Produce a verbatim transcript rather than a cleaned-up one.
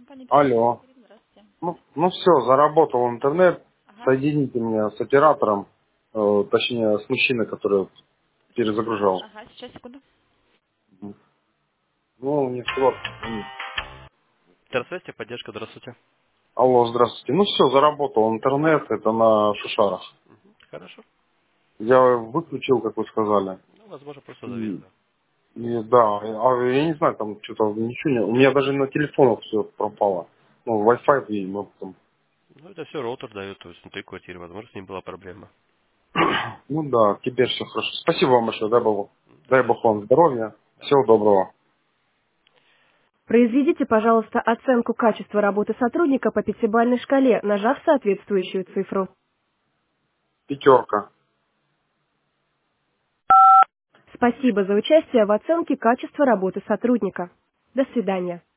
Компания Пятигорский Алло. Екатерина, здравствуйте. Ну, ну все, заработал интернет. Ага, Соедините меня с оператором, э, точнее, с мужчиной, который перезагружал. ага, сейчас, секунду. Мгм. Ну, не всего. М. Здравствуйте, поддержка, здравствуйте. Алло, здравствуйте. Ну все, заработал интернет, это на шушарах. Хорошо. Я выключил, как вы сказали. Ну, возможно, просто завис, И, да. и да, а я не знаю, там что-то ничего не... У меня даже на телефонах все пропало. Ну, Wi-Fi и ну, там. Ну, это все роутер дает, то есть внутри квартиры, возможно, с ним была проблема. Ну да, теперь все хорошо. Спасибо вам большое, дай Бог. До Дай связи. Бог вам здоровья. Да. Всего доброго. Произведите, пожалуйста, оценку качества работы сотрудника по пятибалльной шкале, нажав соответствующую цифру. Пятерка. Спасибо за участие в оценке качества работы сотрудника. До свидания.